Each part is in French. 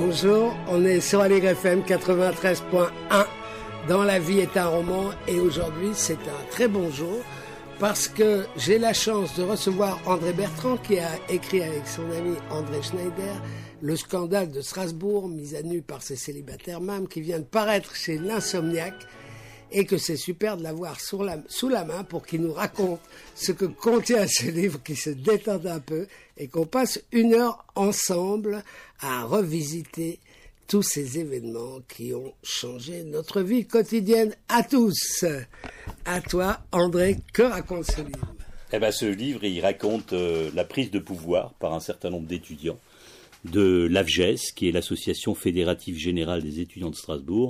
Bonjour, on est sur Aligre FM 93.1 dans La vie est un roman et aujourd'hui c'est un très bon jour parce que j'ai la chance de recevoir André Bertrand qui a écrit avec son ami André Schneider Le scandale de Strasbourg, mis à nu par ses célibataires mâmes, qui vient de paraître chez l'Insomniaque et que c'est super de l'avoir sous la main pour qu'il nous raconte ce que contient ce livre, qui se détende un peu et qu'on passe 1 heure ensemble à revisiter tous ces événements qui ont changé notre vie quotidienne à tous. À toi, André, que raconte ce livre ? Eh ben, ce livre, il raconte la prise de pouvoir par un certain nombre d'étudiants de l'AFGES, qui est l'Association fédérative générale des étudiants de Strasbourg,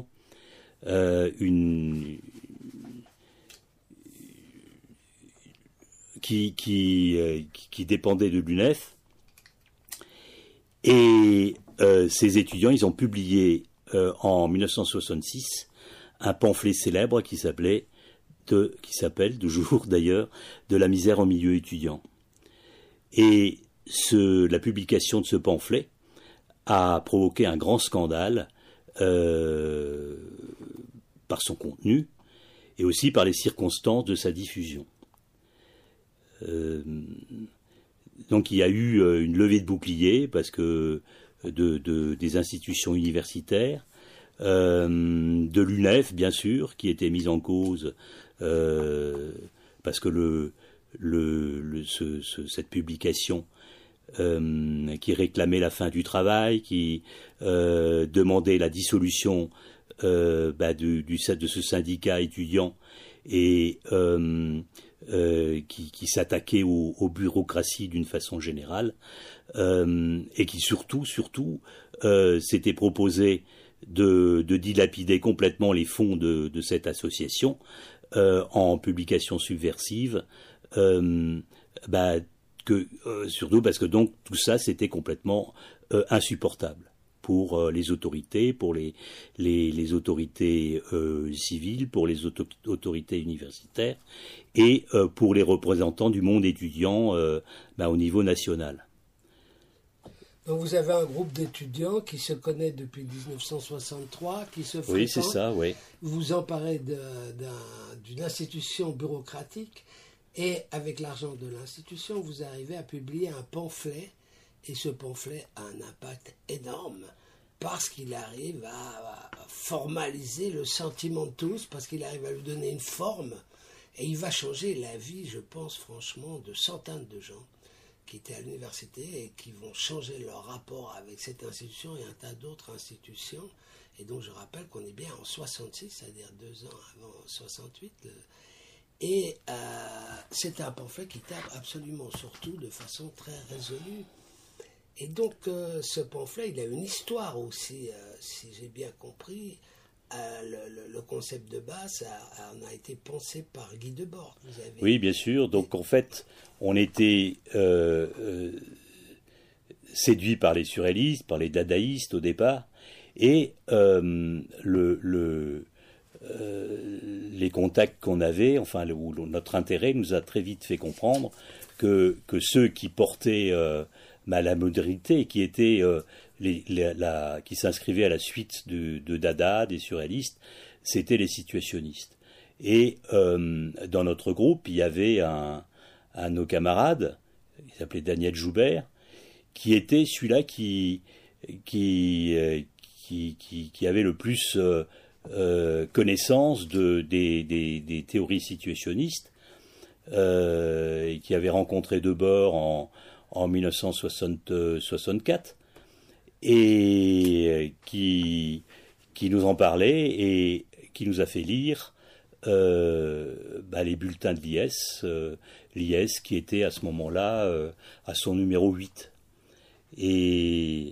qui dépendait de l'UNEF. Et ces étudiants, ils ont publié en 1966 un pamphlet célèbre qui s'appelle toujours d'ailleurs De la misère en milieu étudiant. Et la publication de ce pamphlet a provoqué un grand scandale par son contenu et aussi par les circonstances de sa diffusion. Donc il y a eu une levée de boucliers parce que des institutions universitaires, de l'UNEF bien sûr, qui était mise en cause parce que cette publication qui réclamait la fin du travail, qui demandait la dissolution de ce syndicat étudiant et qui s'attaquait aux bureaucraties d'une façon générale, et qui surtout s'était proposé de dilapider complètement les fonds de cette association en publications subversives, surtout parce que donc tout ça c'était complètement insupportable pour les autorités, pour les autorités civiles, pour les autorités universitaires et pour les représentants du monde étudiant au niveau national. Donc vous avez un groupe d'étudiants qui se connaît depuis 1963, qui se fréquentent. Oui, c'est ça, oui. Vous vous emparez d'une institution bureaucratique et avec l'argent de l'institution, vous arrivez à publier un pamphlet. Et ce pamphlet a un impact énorme parce qu'il arrive à formaliser le sentiment de tous, parce qu'il arrive à lui donner une forme. Et il va changer la vie, je pense franchement, de centaines de gens qui étaient à l'université et qui vont changer leur rapport avec cette institution et un tas d'autres institutions. Et donc je rappelle qu'on est bien en 66, c'est-à-dire 2 ans avant 68. Et c'est un pamphlet qui tape absolument sur tout de façon très résolue. Et donc ce pamphlet, il a une histoire aussi, si j'ai bien compris. Le concept de base a été pensé par Guy Debord. Oui, bien sûr. Donc en fait, on était séduit par les surréalistes, par les dadaïstes au départ, et les contacts qu'on avait, notre intérêt nous a très vite fait comprendre que ceux qui portaient la modernité, qui étaient qui s'inscrivaient à la suite de Dada, des surréalistes, c'était les situationnistes. Et dans notre groupe, il y avait un de nos camarades, il s'appelait Daniel Joubert, qui était celui-là qui avait le plus connaissance des théories situationnistes, et qui avait rencontré Debord en 1964, et qui nous en parlait et qui nous a fait lire les bulletins de l'IS qui était à ce moment-là à son numéro 8. Et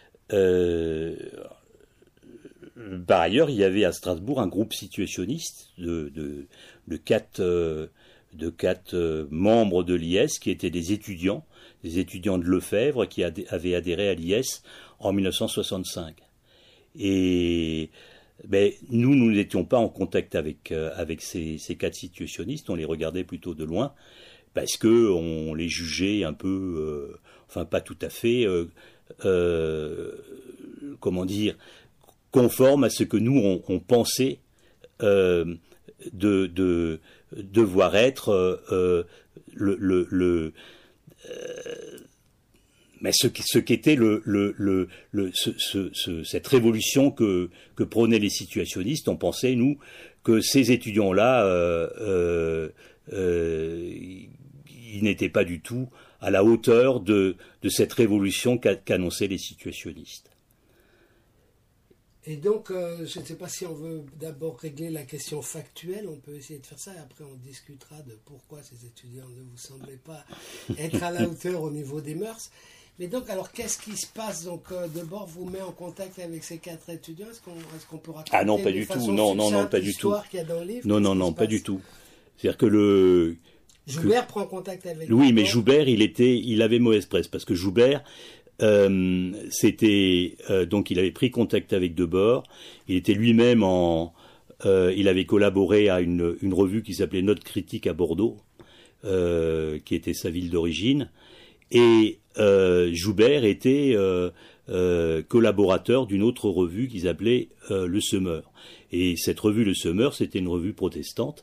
par ailleurs, il y avait à Strasbourg un groupe situationniste de 4 membres de l'IS qui étaient des étudiants de Lefebvre qui avaient adhéré à l'IS en 1965. Et nous n'étions pas en contact avec ces 4 situationnistes, on les regardait plutôt de loin parce que on les jugeait un peu enfin pas tout à fait, comment dire, conforme à ce que nous on pensait devoir être mais ce qu'était cette révolution que prônaient les situationnistes. On pensait, nous, que ces étudiants-là, ils n'étaient pas du tout à la hauteur de cette révolution qu'annonçaient les situationnistes. Et donc, je ne sais pas si on veut d'abord régler la question factuelle, on peut essayer de faire ça, et après on discutera de pourquoi ces étudiants ne vous semblaient pas être à la hauteur au niveau des mœurs. Mais donc, alors, qu'est-ce qui se passe? Donc, Debord vous met en contact avec ces 4 étudiants. Est-ce qu'on peut raconter Ah non, pas du tout. Non, pas du tout. Qu'il y a dans le livre? Non, pas du tout. C'est-à-dire que Joubert prend contact avec. Oui, mais Joubert, il avait mauvaise presse parce que Joubert, donc il avait pris contact avec Debord. Il était lui-même il avait collaboré à une revue qui s'appelait Note Critique à Bordeaux, qui était sa ville d'origine. Et Joubert était collaborateur d'une autre revue qui s'appelait Le Semeur. Et cette revue Le Semeur, c'était une revue protestante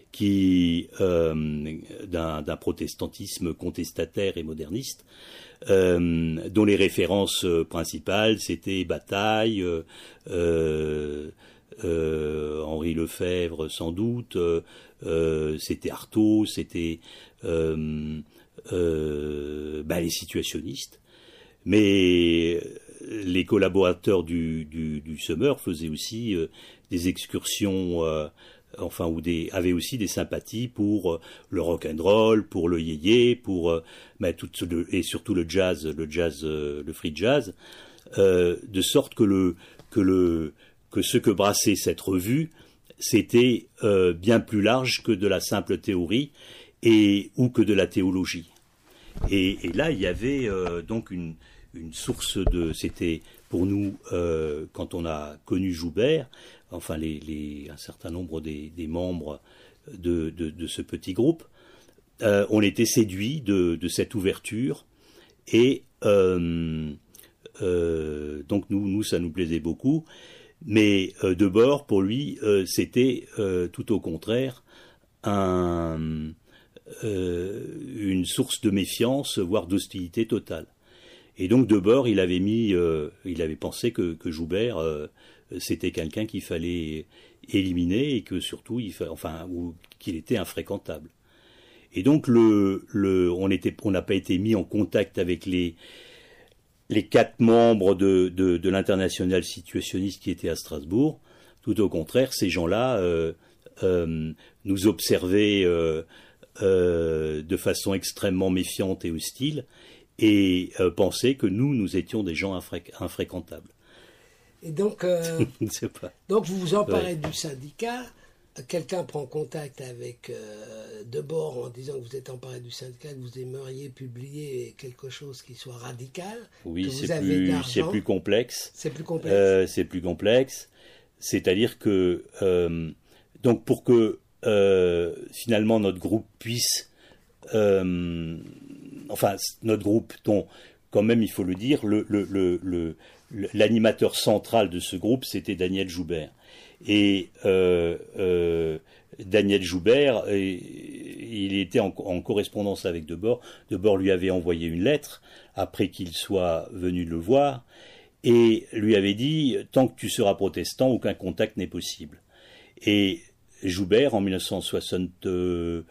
d'un protestantisme contestataire et moderniste, dont les références principales c'était Bataille, Henri Lefebvre sans doute, c'était Artaud, c'était les situationnistes. Mais les collaborateurs du Semeur faisaient aussi des excursions, avaient aussi des sympathies pour le rock'n'roll, pour le yéyé, pour et surtout le jazz, le free jazz, de sorte que ce que brassait cette revue, c'était bien plus large que de la simple théorie ou que de la théologie. Et là, il y avait donc une source c'était pour nous, quand on a connu Joubert, enfin un certain nombre des membres de ce petit groupe, on était séduits de cette ouverture, et donc nous ça nous plaisait beaucoup, mais Debord, pour lui, c'était tout au contraire une source de méfiance, voire d'hostilité totale. Et donc Debord, il avait pensé que Joubert, c'était quelqu'un qu'il fallait éliminer et que surtout, qu'il était infréquentable. Et donc on n'a pas été mis en contact avec les 4 membres de l'internationale situationniste qui étaient à Strasbourg. Tout au contraire, ces gens-là nous observaient de façon extrêmement méfiante et hostile, et pensaient que nous étions des gens infréquentables. Et donc, donc vous vous emparez du syndicat. Quelqu'un prend contact avec Debord en disant que vous êtes emparé du syndicat, que vous aimeriez publier quelque chose qui soit radical. Oui, c'est plus complexe. C'est plus complexe. C'est plus complexe. C'est-à-dire que donc pour que finalement notre groupe puisse notre groupe dont, quand même il faut le dire, l'animateur central de ce groupe, c'était Daniel Joubert. Et Daniel Joubert, il était en correspondance avec Debord. Debord lui avait envoyé une lettre après qu'il soit venu le voir, et lui avait dit « Tant que tu seras protestant, aucun contact n'est possible ». Et Joubert, en 1966,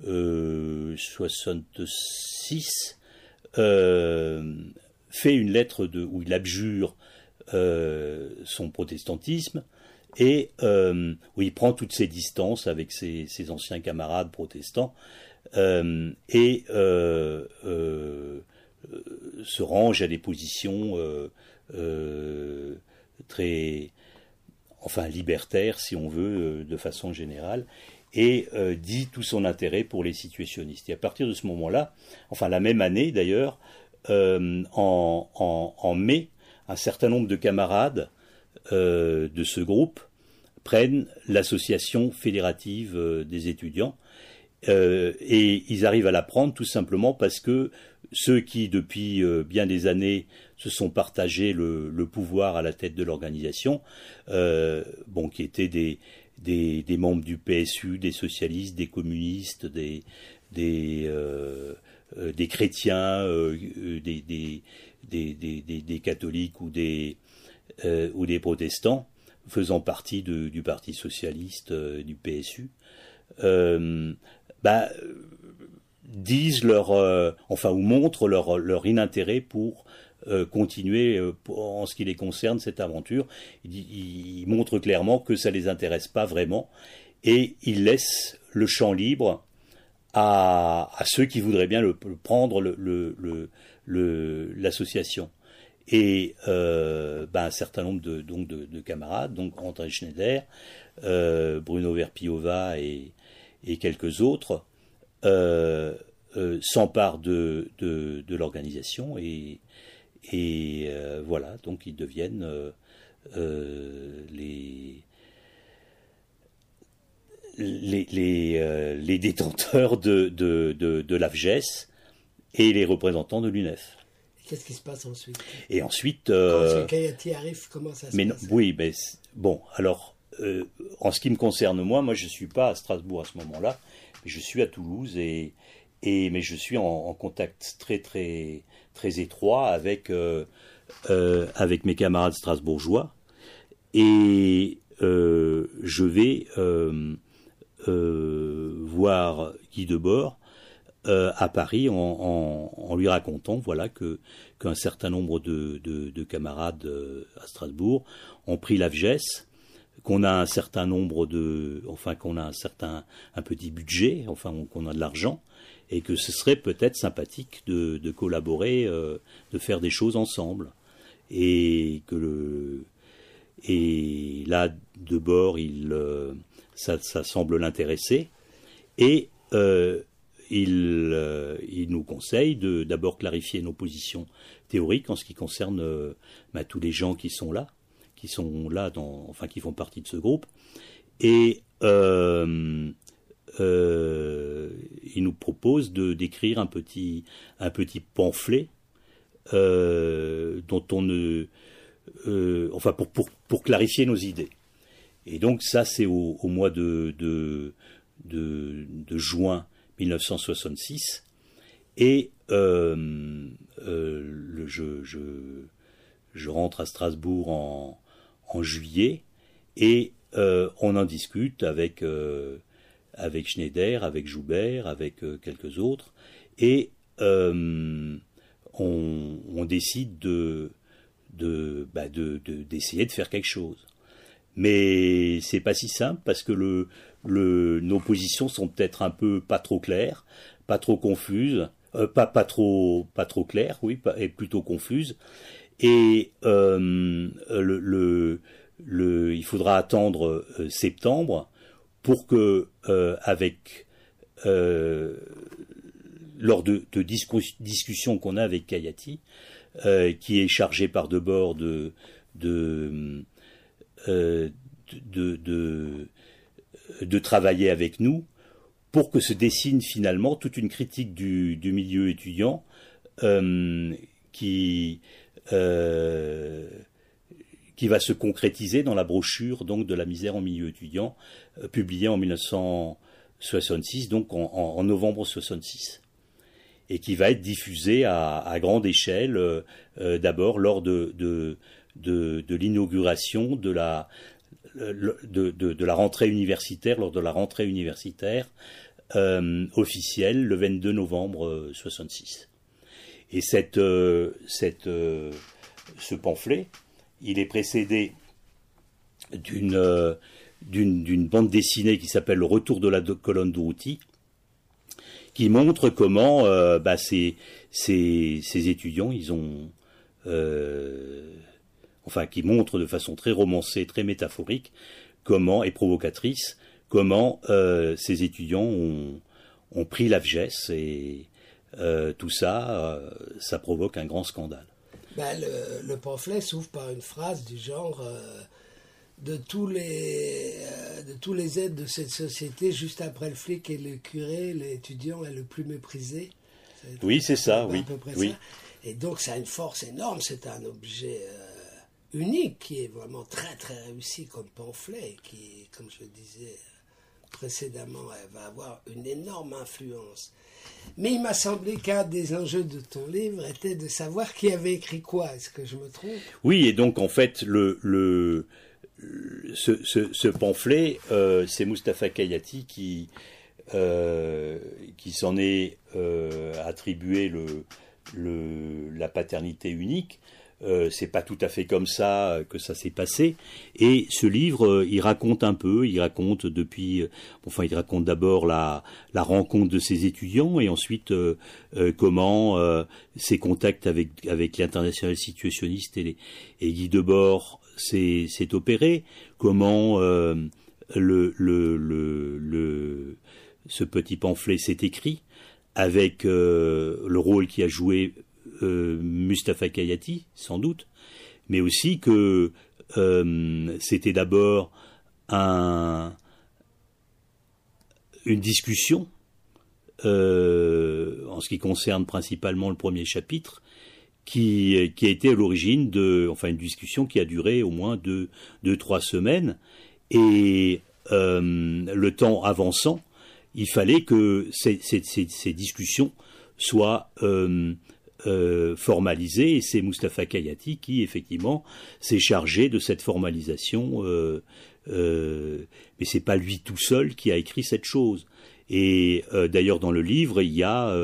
fait une lettre où il abjure son protestantisme, et où il prend toutes ses distances avec ses anciens camarades protestants, et se range à des positions très libertaires, si on veut, de façon générale, et dit tout son intérêt pour les situationnistes. Et à partir de ce moment-là, la même année d'ailleurs, en mai, un certain nombre de camarades de ce groupe prennent l'association fédérative des étudiants, Et ils arrivent à la prendre tout simplement parce que ceux qui, depuis bien des années, se sont partagés le pouvoir à la tête de l'organisation, qui étaient des membres du PSU, des socialistes, des communistes, des chrétiens, des catholiques ou des protestants, faisant partie du Parti socialiste, du PSU, disent ou montrent leur inintérêt pour continuer en ce qui les concerne cette aventure. Ils montrent clairement que ça les intéresse pas vraiment et ils laissent le champ libre à ceux qui voudraient bien prendre l'association. Et un certain nombre de camarades, donc André Schneider, Bruno Verpiova et quelques autres, s'emparent de l'organisation et voilà, donc ils deviennent les détenteurs de l'AFGES et les représentants de l'UNEF. Qu'est-ce qui se passe ensuite? Et ensuite... Quand Kayati arrive, comment ça se passe? Oui, mais bon, alors, en ce qui me concerne moi je ne suis pas à Strasbourg à ce moment-là, mais je suis à Toulouse, mais je suis en contact très, très, très étroit avec mes camarades strasbourgeois, et je vais voir Guy Debord à Paris en lui racontant qu'un certain nombre de camarades à Strasbourg ont pris l'AFGES, qu'on a un certain nombre qu'on a un petit budget, qu'on a de l'argent, et que ce serait peut-être sympathique de collaborer, de faire des choses ensemble, et là Debord ça semble l'intéresser, et il nous conseille de d'abord clarifier nos positions théoriques en ce qui concerne tous les gens qui sont là qui font partie de ce groupe, et il nous propose d'écrire un petit pamphlet dont pour clarifier nos idées. Et donc ça, c'est au mois de juin 1966, et je rentre à Strasbourg en juillet, et on en discute avec Schneider, avec Joubert, avec quelques autres, et on décide d'essayer de faire quelque chose. Mais c'est pas si simple, parce que nos positions sont peut-être un peu pas trop claires, pas trop confuses, pas trop claires, oui, et plutôt confuses. Et il faudra attendre septembre pour que, lors de discussions qu'on a avec Kayati, qui est chargé par Debord de travailler avec nous, pour que se dessine finalement toute une critique du milieu étudiant qui va se concrétiser dans la brochure donc de la misère en milieu étudiant, publiée en 1966, donc en novembre 66, et qui va être diffusée à grande échelle, d'abord lors de l'inauguration de la rentrée universitaire, lors de la rentrée universitaire officielle le 22 novembre 66. Et ce pamphlet, il est précédé d'une bande dessinée qui s'appelle Le Retour de la colonne Durruti, qui montre comment ces étudiants, qui montre de façon très romancée, très métaphorique, et provocatrice, comment ces étudiants ont pris l'AFGES, et tout ça, ça provoque un grand scandale. Le pamphlet s'ouvre par une phrase du genre de tous les de tous les êtres de cette société, juste après le flic et le curé, l'étudiant est le plus méprisé. Oui, c'est ça, oui. À peu près oui. ça. Et donc ça a une force énorme, c'est un objet unique qui est vraiment très très réussi comme pamphlet, qui, comme je le disais précédemment, elle va avoir une énorme influence. Mais il m'a semblé qu'un des enjeux de ton livre était de savoir qui avait écrit quoi. Est-ce que je me trompe? Oui, et donc en fait, ce pamphlet, c'est Mustapha Khayati qui s'en est attribué la paternité unique. C'est pas tout à fait comme ça que ça s'est passé. Et ce livre, il raconte d'abord la rencontre de ses étudiants et ensuite comment ses contacts avec l'international situationniste et Guy Debord s'est opéré, comment ce petit pamphlet s'est écrit avec le rôle qu'a joué Mustapha Khayati, sans doute, mais aussi que c'était d'abord une discussion en ce qui concerne principalement le premier chapitre, qui a été à l'origine une discussion qui a duré au moins 2-3 semaines, et le temps avançant, il fallait que ces discussions soient formalisé, et c'est Mustapha Khayati qui effectivement s'est chargé de cette formalisation, mais c'est pas lui tout seul qui a écrit cette chose. Et d'ailleurs dans le livre il y a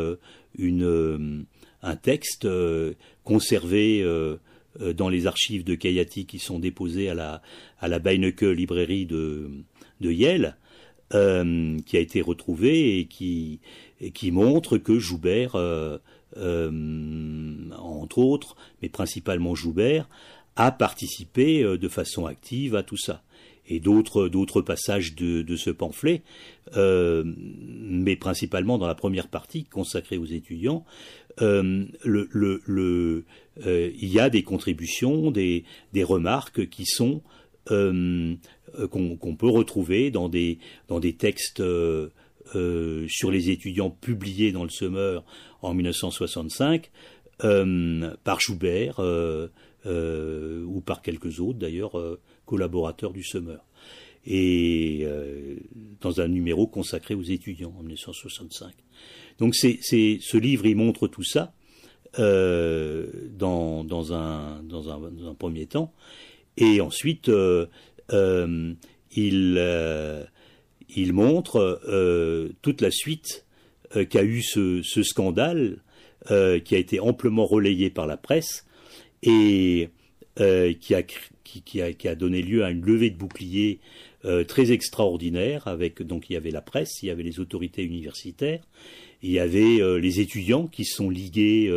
un texte conservé dans les archives de Khayati qui sont déposées à la Beinecke librairie de Yale, qui a été retrouvé et qui montre que Joubert entre autres, mais principalement Joubert, a participé de façon active à tout ça. Et d'autres passages de ce pamphlet, mais principalement dans la première partie consacrée aux étudiants, il y a des contributions, des remarques qui sont qu'on peut retrouver dans des textes sur les étudiants publiés dans le Semeur en 1965 par Joubert ou par quelques autres d'ailleurs collaborateurs du Semeur, et dans un numéro consacré aux étudiants en 1965. Donc ce livre il montre tout ça dans un premier temps, et ensuite il montre toute la suite qu'a eu ce scandale qui a été amplement relayé par la presse et qui a donné lieu à une levée de boucliers très extraordinaire. Donc il y avait la presse, il y avait les autorités universitaires, il y avait les étudiants qui se sont ligués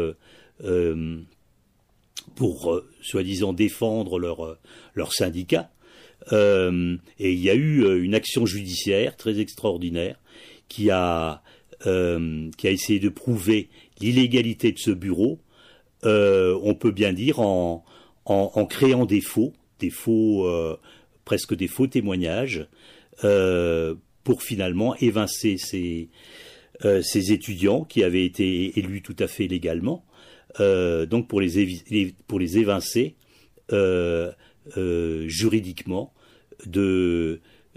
pour soi-disant défendre leur syndicat. Et il y a eu une action judiciaire très extraordinaire qui a essayé de prouver l'illégalité de ce bureau, on peut bien dire en créant des faux presque des faux témoignages, pour finalement évincer ces étudiants qui avaient été élus tout à fait légalement, donc pour les évincer juridiquement de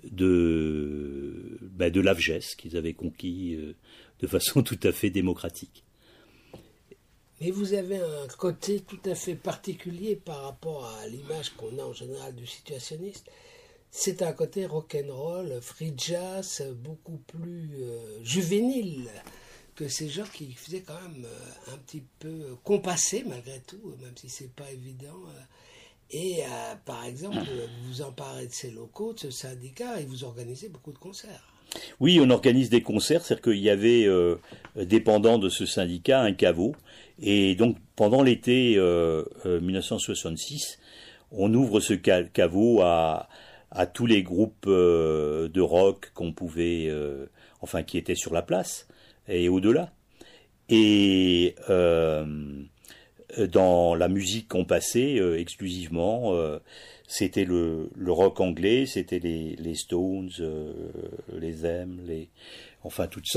l'AFGES qu'ils avaient conquis de façon tout à fait démocratique. Mais vous avez un côté tout à fait particulier par rapport à l'image qu'on a en général du situationniste. C'est un côté rock'n'roll, free jazz, beaucoup plus juvénile que ces gens qui faisaient quand même un petit peu compasser malgré tout, même si c'est pas évident. Et par exemple, vous emparez de ces locaux, de ce syndicat, et vous organisez beaucoup de concerts. Oui, on organise des concerts, c'est-à-dire qu'il y avait, dépendant de ce syndicat, un caveau. Et donc, pendant l'été 1966, on ouvre ce caveau à tous les groupes de rock qu'on pouvait, qui étaient sur la place et au-delà. Et dans la musique qu'on passait exclusivement. C'était le rock anglais, c'était les Stones, les Them, enfin toute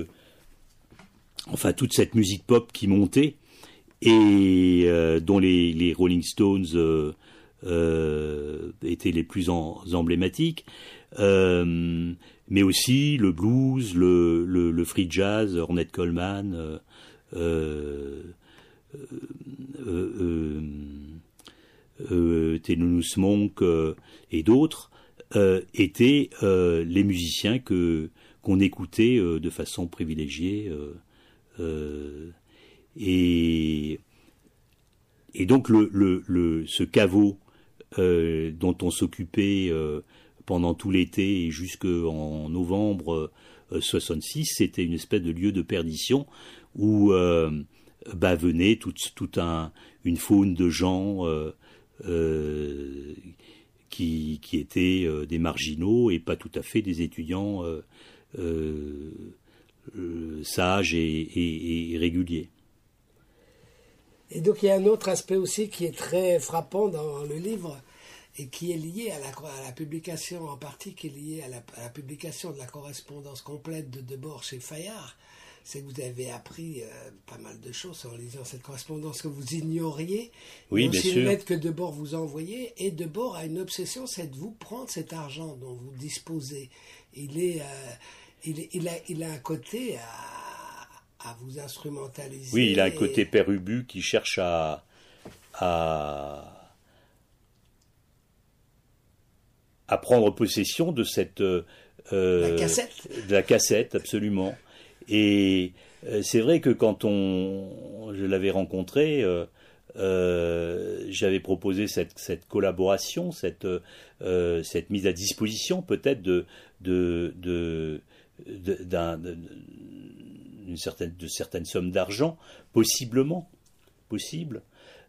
cette musique pop qui montait et dont les Rolling Stones étaient les plus emblématiques, mais aussi le blues, le free jazz, Ornette Coleman, Thelonious Monk et d'autres étaient les musiciens qu'on écoutait de façon privilégiée et donc ce caveau dont on s'occupait pendant tout l'été et jusqu'en novembre 66, c'était une espèce de lieu de perdition où venait toute une faune de gens qui étaient des marginaux et pas tout à fait des étudiants sages et réguliers. Et donc il y a un autre aspect aussi qui est très frappant dans le livre et qui est lié à la publication, en partie qui est lié à la publication de la correspondance complète de Debord chez Fayard. C'est que vous avez appris pas mal de choses en lisant cette correspondance que vous ignoriez. Oui, bien sûr. C'est une lettre que Debord vous a envoyée, et Debord a une obsession, c'est de vous prendre cet argent dont vous disposez. Il a un côté à vous instrumentaliser. Oui, il a un côté père Ubu qui cherche à prendre possession de cette la cassette, absolument. Et c'est vrai que quand je l'avais rencontré, j'avais proposé cette collaboration, cette mise à disposition peut-être de certaines sommes d'argent, possible.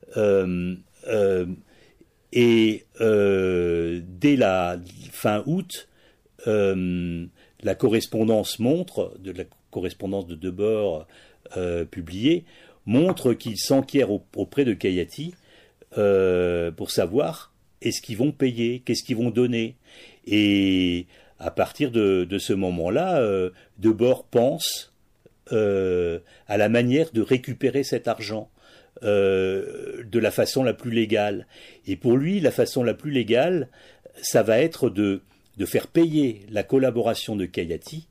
Et dès la fin août, la correspondance de Debord publiée montre qu'ils s'enquièrent auprès de Kayati pour savoir est-ce qu'ils vont payer, qu'est-ce qu'ils vont donner. Et à partir de ce moment-là, Debord pense à la manière de récupérer cet argent de la façon la plus légale. Et pour lui, la façon la plus légale, ça va être de faire payer la collaboration de Kayati,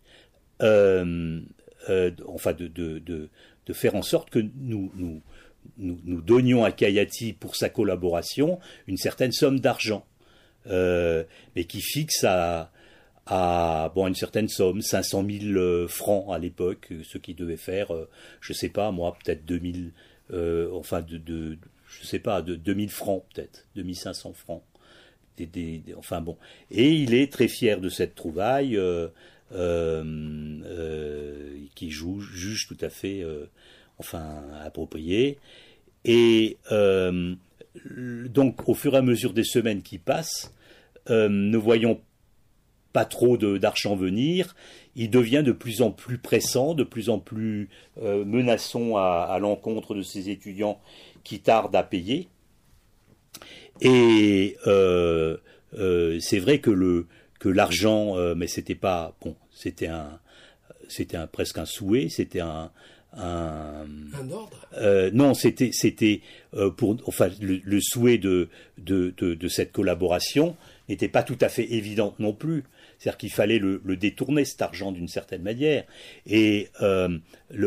enfin de faire en sorte que nous donnions à Kayati pour sa collaboration une certaine somme d'argent, mais qui fixe à une certaine somme, 500 000 francs à l'époque, ce qui devait faire, je sais pas moi, peut-être 2000, je sais pas, de 2000 francs peut-être, 2500 francs. Enfin bon. Et il est très fier de cette trouvaille qui juge tout à fait appropriée. Et donc au fur et à mesure des semaines qui passent, ne voyons pas trop d'argent venir, il devient de plus en plus pressant, de plus en plus menaçant à l'encontre de ces étudiants qui tardent à payer. Et c'est vrai que l'argent, mais c'était pas bon, c'était presque un souhait, c'était un ordre. Non, c'était le souhait de cette collaboration n'était pas tout à fait évident non plus. C'est-à-dire qu'il fallait le détourner, cet argent, d'une certaine manière. Et ce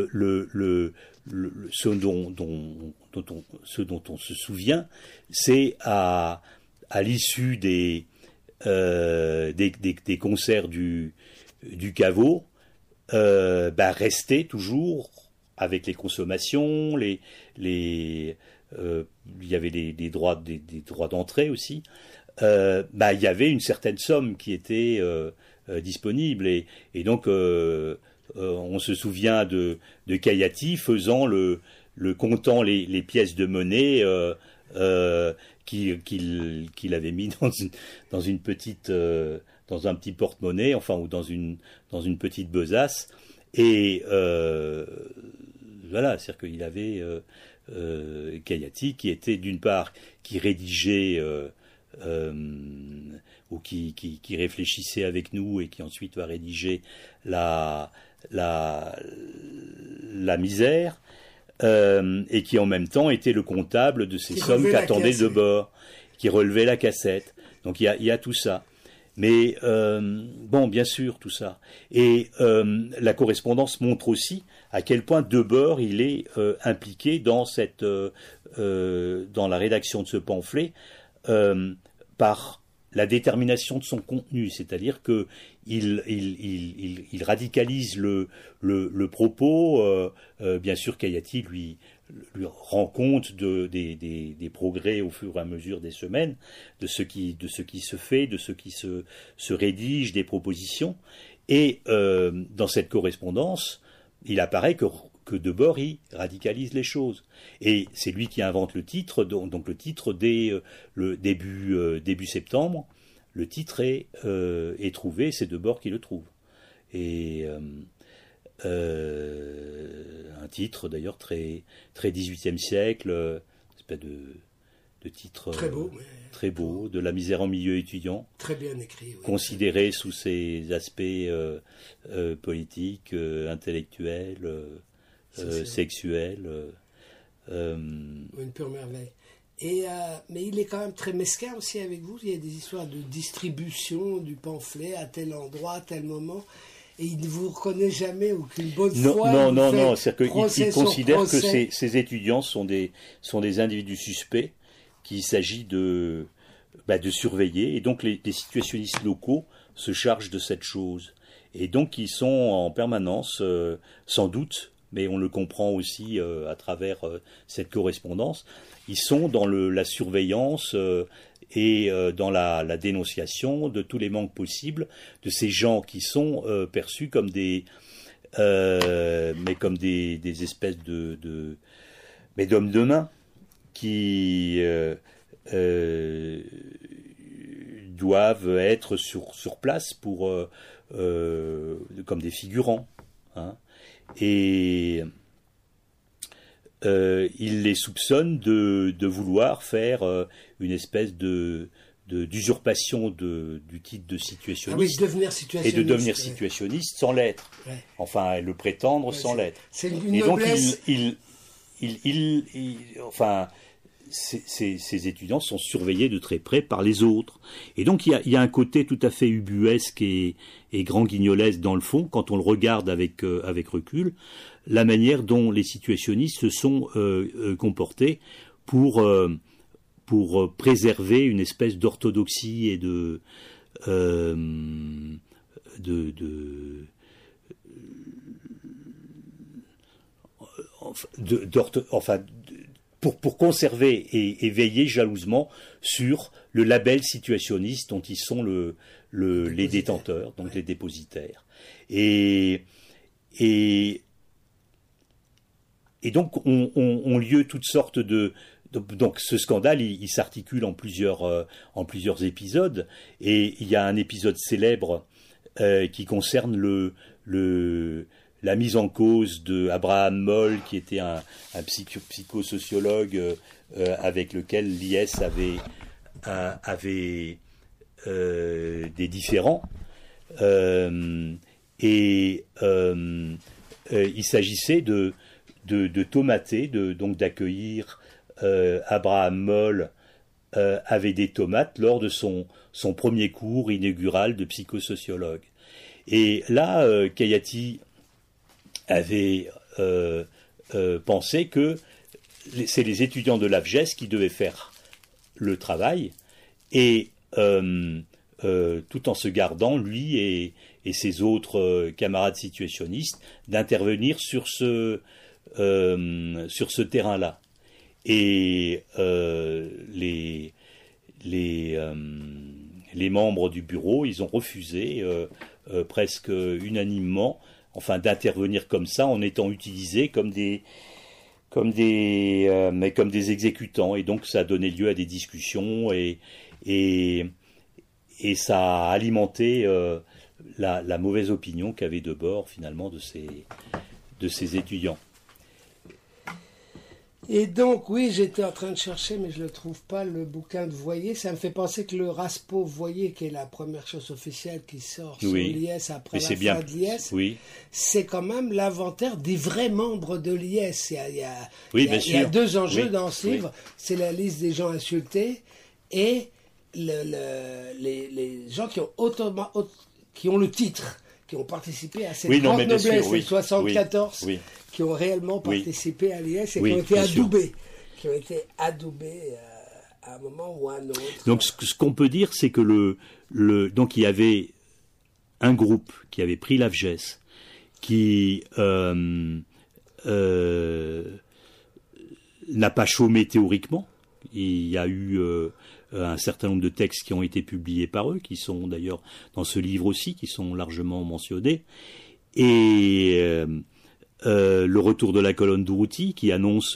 dont on se souvient, c'est à l'issue des concerts du caveau, rester toujours avec les consommations, il y avait des droits d'entrée aussi. Il y avait une certaine somme qui était disponible et donc on se souvient de Kayati faisant comptant les pièces de monnaie qu'il avait mis dans une petite dans un petit porte-monnaie, ou dans une petite besace, et voilà, c'est-à-dire qu'il avait Kayati, qui était d'une part qui rédigeait ou qui réfléchissait avec nous et qui ensuite va rédiger la misère, et qui en même temps était le comptable de ces sommes qu'attendait Debord, qui relevait la cassette. Donc il y a tout ça. Mais bon, bien sûr, tout ça. Et la correspondance montre aussi à quel point Debord il est impliqué dans dans la rédaction de ce pamphlet par la détermination de son contenu, c'est-à-dire que il radicalise le propos. Bien sûr, Kayati lui rend compte des progrès au fur et à mesure des semaines, de ce qui se fait, de ce qui se rédige, des propositions. Et dans cette correspondance, il apparaît que Debord y radicalise les choses. Et c'est lui qui invente le titre, donc le titre dès le début septembre. Le titre est trouvé, c'est Debord qui le trouve. Et un titre d'ailleurs très, très 18e siècle, espèce de titre très beau, de la misère en milieu étudiant. Très bien écrit. Oui. Considéré sous ses aspects politiques, intellectuels, sexuels. Une pure merveille. Mais il est quand même très mesquin aussi avec vous. Il y a des histoires de distribution du pamphlet à tel endroit, à tel moment. Et il ne vous reconnaît jamais aucune bonne foi. Non. C'est-à-dire qu'il considère que ces étudiants sont des individus suspects qu'il s'agit de surveiller. Et donc les situationnistes locaux se chargent de cette chose. Et donc ils sont en permanence, sans doute, mais on le comprend aussi à travers cette correspondance, ils sont dans la surveillance et dans la dénonciation de tous les manques possibles de ces gens qui sont perçus comme des espèces d'hommes de main qui doivent être sur place comme des figurants, hein. Et il les soupçonne de vouloir faire une espèce d'usurpation du titre de situationniste, et de devenir situationniste sans l'être. Ouais. Enfin, le prétendre sans l'être. Et donc ces étudiants sont surveillés de très près par les autres. Et donc il y a un côté tout à fait ubuesque et grand guignolesque dans le fond, quand on le regarde avec recul, la manière dont les situationnistes se sont comportés pour préserver une espèce d'orthodoxie et pour conserver et veiller jalousement sur le label situationniste dont ils sont les détenteurs, donc les dépositaires. Et donc ont lieu toutes sortes donc ce scandale, il s'articule en plusieurs épisodes, et il y a un épisode célèbre qui concerne la mise en cause de Abraham Moll, qui était un psychosociologue avec lequel l'IS avait des différends. Il s'agissait de tomater, donc d'accueillir Abraham Moll avec des tomates lors de son premier cours inaugural de psychosociologue. Et là, Kayati avait pensé que c'est les étudiants de l'AFGES qui devaient faire le travail, et tout en se gardant, lui et ses autres camarades situationnistes, d'intervenir sur ce terrain-là. Et les membres du bureau, ils ont refusé presque unanimement, d'intervenir comme ça, en étant utilisés comme des exécutants. Et donc ça a donné lieu à des discussions, et ça a alimenté la mauvaise opinion qu'avait Debord finalement de ces étudiants. Et donc, oui, j'étais en train de chercher, mais je ne le trouve pas, le bouquin de Voyer. Ça me fait penser que le Raspo Voyer, qui est la première chose officielle qui sort sur l'IS après la fin de l'IS, c'est quand même l'inventaire des vrais membres de l'IS. Il y a deux enjeux dans ce livre. C'est la liste des gens insultés et les gens qui ont le titre, qui ont participé à cette grande noblesse, les 74, qui ont réellement participé à l'IS et qui ont été adoubés à un moment ou à un autre. Donc ce qu'on peut dire, c'est que donc il y avait un groupe qui avait pris l'AFGES, qui n'a pas chômé théoriquement. Il y a eu un certain nombre de textes qui ont été publiés par eux, qui sont d'ailleurs dans ce livre aussi, qui sont largement mentionnés. Et le retour de la colonne d'Urruti, qui annonce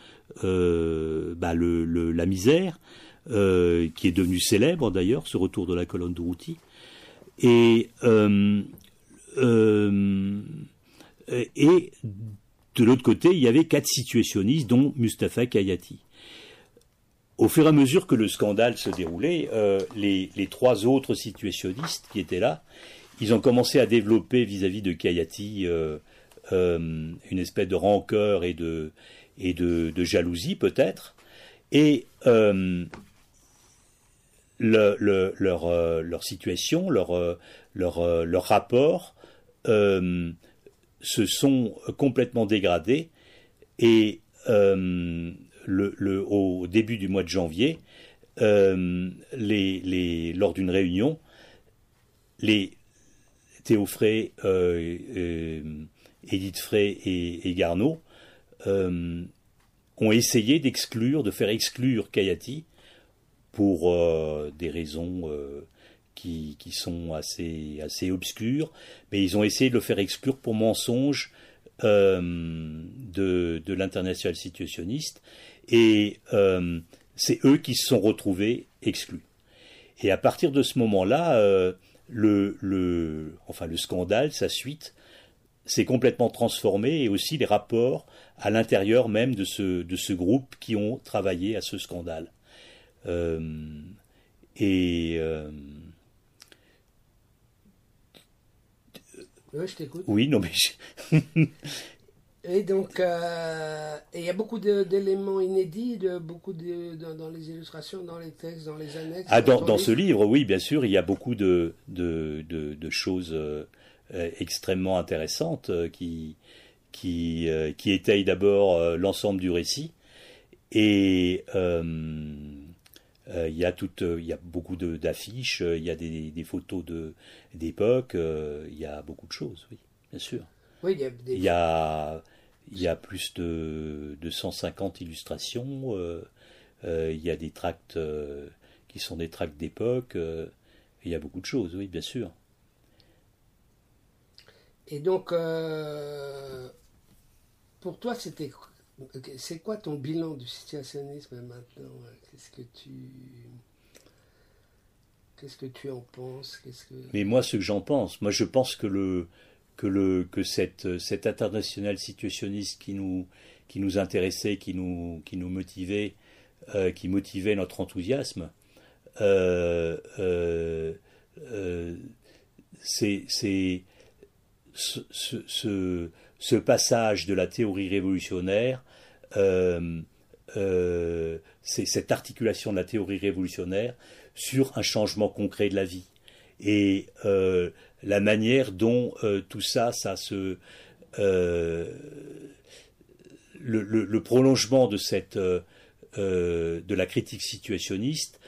la misère, qui est devenu célèbre d'ailleurs, ce retour de la colonne d'Urruti. Et de l'autre côté, il y avait 4 situationnistes, dont Mustapha Khayati. Au fur et à mesure que le scandale se déroulait, les 3 autres situationnistes qui étaient là, ils ont commencé à développer vis-à-vis de Khayati une espèce de rancœur et de jalousie peut-être, et leur situation, leur rapport se sont complètement dégradés, et au début du mois de janvier, lors d'une réunion, les Théo Frey, Édith Frey et Garneau ont essayé de faire exclure Khayati pour des raisons qui sont assez obscures, mais ils ont essayé de le faire exclure pour mensonge de l'internationale situationniste, et c'est eux qui se sont retrouvés exclus. Et à partir de ce moment-là, le scandale, sa suite, s'est complètement transformé, et aussi les rapports à l'intérieur même de ce groupe qui ont travaillé à ce scandale. Oui, je t'écoute. Oui, non mais... Et donc, il y a beaucoup d'éléments inédits, dans les illustrations, dans les textes, dans les annexes. Dans ce livre, oui, bien sûr, il y a beaucoup de choses extrêmement intéressantes qui étayent d'abord l'ensemble du récit. Et il y a beaucoup d'affiches, il y a des photos d'époque, il y a beaucoup de choses, oui, bien sûr. Oui, il y a plus de 150 illustrations, il y a des tracts qui sont des tracts d'époque, il y a beaucoup de choses, oui, bien sûr. Et donc, pour toi, c'est quoi ton bilan du situationnisme maintenant? Qu'est-ce que tu en penses? Mais moi, ce que j'en pense, je pense que cette internationale situationniste qui nous intéressait, qui nous motivait, qui motivait notre enthousiasme, c'est ce passage de la théorie révolutionnaire, c'est cette articulation de la théorie révolutionnaire sur un changement concret de la vie. Et la manière dont tout ça le prolongement de de la critique situationniste,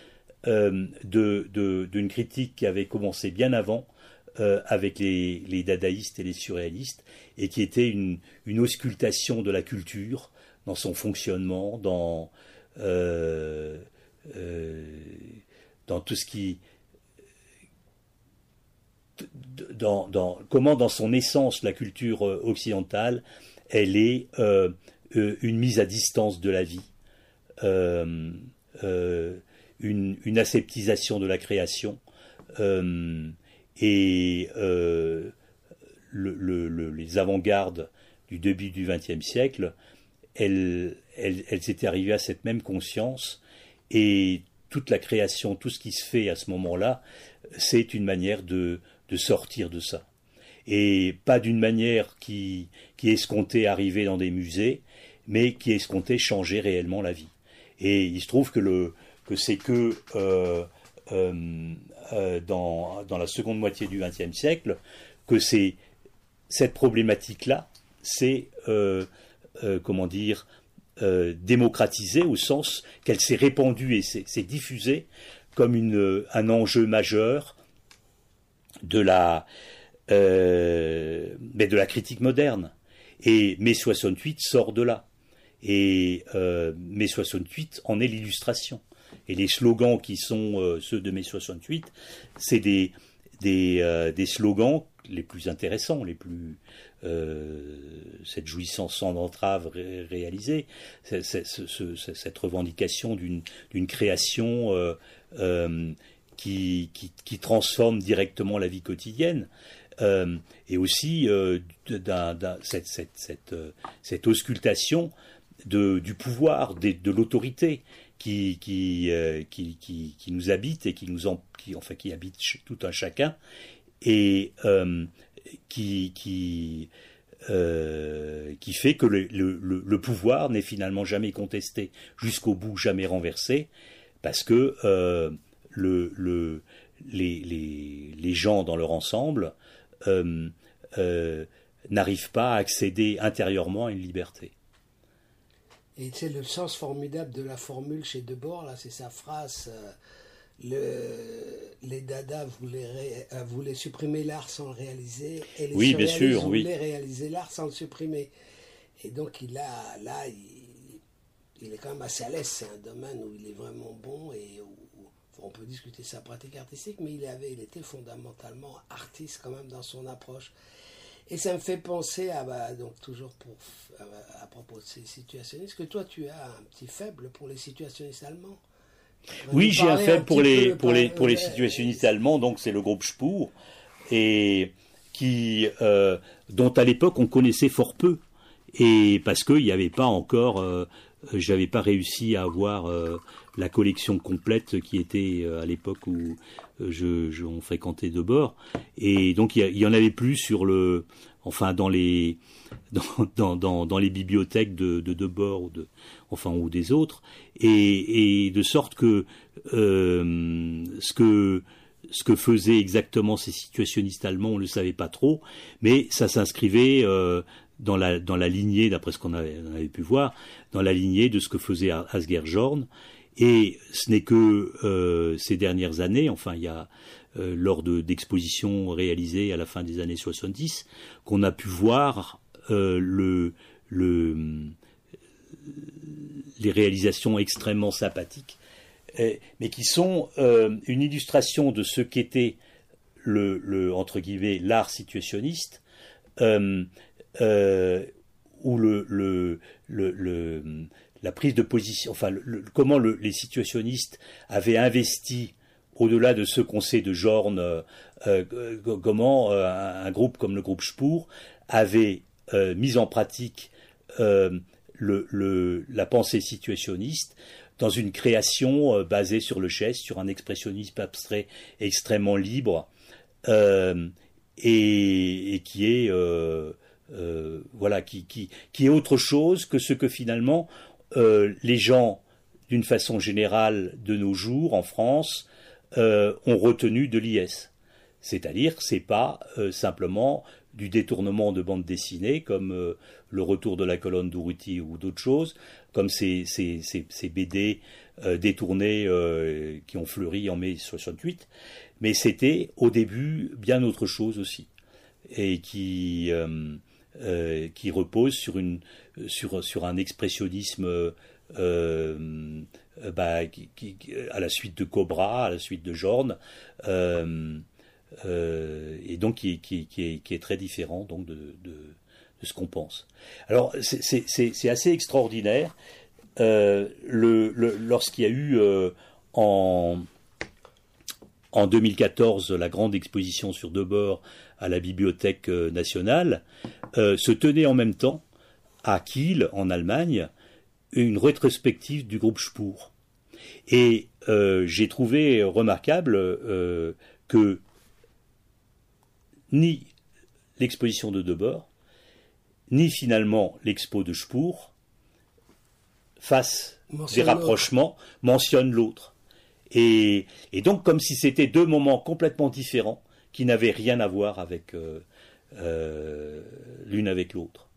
d'une critique qui avait commencé bien avant, avec les dadaïstes et les surréalistes, et qui était une auscultation de la culture dans son fonctionnement, dans tout ce qui... comment dans son essence la culture occidentale, elle est une mise à distance de la vie, une aseptisation de la création, et les avant-gardes du début du XXe siècle, elle s'était arrivée à cette même conscience, et toute la création, tout ce qui se fait à ce moment-là, c'est une manière de sortir de ça. Et pas d'une manière qui escomptait arriver dans des musées, mais qui escomptait changer réellement la vie. Et il se trouve que c'est que dans la seconde moitié du XXe siècle que cette problématique-là, c'est démocratisée au sens qu'elle s'est répandue et s'est diffusée comme un enjeu majeur de la critique moderne. Et mai 68 sort de là. Et mai 68 en est l'illustration. Et les slogans qui sont ceux de mai 68, c'est des slogans les plus intéressants, les plus cette jouissance sans entrave réalisée, cette revendication d'une création qui transforme directement la vie quotidienne, et aussi cette auscultation du pouvoir, de l'autorité qui nous habite et qui habite tout un chacun, et qui fait que le pouvoir n'est finalement jamais contesté jusqu'au bout, jamais renversé, parce que les gens dans leur ensemble n'arrivent pas à accéder intérieurement à une liberté. Et c'est le sens formidable de la formule chez Debord, là, c'est sa phrase les Dada voulaient supprimer l'art sans le réaliser, et les surréalistes voulaient réaliser l'art sans le supprimer. Et donc il est quand même assez à l'aise, c'est un domaine où il est vraiment bon, et on peut discuter sa pratique artistique, mais il était fondamentalement artiste quand même dans son approche. Et ça me fait penser donc toujours à propos de ces situationnistes, que toi tu as un petit faible pour les situationnistes allemands. Oui, j'ai un faible pour les situationnistes allemands, donc c'est le groupe Spoor, et dont à l'époque on connaissait fort peu, et parce qu'il n'y avait pas encore, j'avais pas réussi à avoir la collection complète qui était à l'époque où on fréquentait Debord, et donc il y en avait plus dans les bibliothèques de Debord ou des autres, et de sorte que ce que faisaient exactement ces situationnistes allemands, on ne le savait pas trop, mais ça s'inscrivait dans la lignée, d'après ce qu'on avait pu voir, dans la lignée de ce que faisait Asger-Jorn. Et ce n'est que ces dernières années, il y a lors d'expositions réalisées à la fin des années 70, qu'on a pu voir les réalisations extrêmement sympathiques, mais qui sont une illustration de ce qu'était entre guillemets l'art situationniste, où la prise de position, comment les situationnistes avaient investi au-delà de ce qu'on sait de Jorn, comment un groupe comme le groupe Spoor avait mis en pratique la pensée situationniste dans une création basée sur le geste, sur un expressionnisme abstrait extrêmement libre, et qui est qui est autre chose que ce que finalement les gens, d'une façon générale de nos jours en France, ont retenu de l'IS. C'est-à-dire, c'est pas simplement du détournement de bande dessinée comme le retour de la colonne d'Urruti ou d'autres choses, comme ces BD détournés qui ont fleuri en mai 68, mais c'était au début bien autre chose aussi, et qui repose sur un expressionnisme à la suite de Cobra, à la suite de Jorn, et donc qui est très différent donc de ce qu'on pense. Alors c'est assez extraordinaire lorsqu'il y a eu en 2014 la grande exposition sur Debord à la Bibliothèque nationale, se tenait en même temps à Kiel, en Allemagne, une rétrospective du groupe Spoor. Et j'ai trouvé remarquable que ni l'exposition de Debord, ni finalement l'expo de Spoor fassent des rapprochements, mentionnent l'autre. Et donc comme si c'était deux moments complètement différents qui n'avaient rien à voir avec l'une avec l'autre.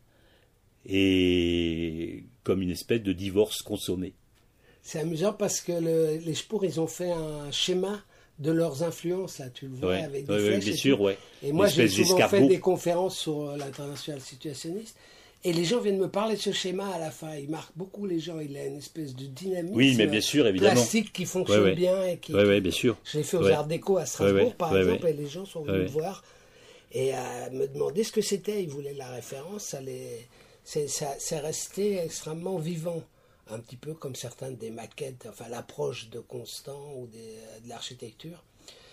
Et comme une espèce de divorce consommé. C'est amusant parce que les Spoor, ils ont fait un schéma de leurs influences, là, tu le vois, avec des flèches. Bien sûr, ouais. Et moi, j'ai souvent fait des conférences sur l'international situationniste, et les gens viennent me parler de ce schéma à la fin. Il marque beaucoup les gens, il a une espèce de dynamisme mais bien sûr, évidemment. Plastique qui fonctionne bien. Et qui, bien sûr. Je l'ai fait aux Arts Déco à Strasbourg, par exemple, et les gens sont venus me voir et me demander ce que c'était. Ils voulaient la référence, c'est resté extrêmement vivant. Un petit peu comme certaines des maquettes, enfin l'approche de Constant ou de l'architecture.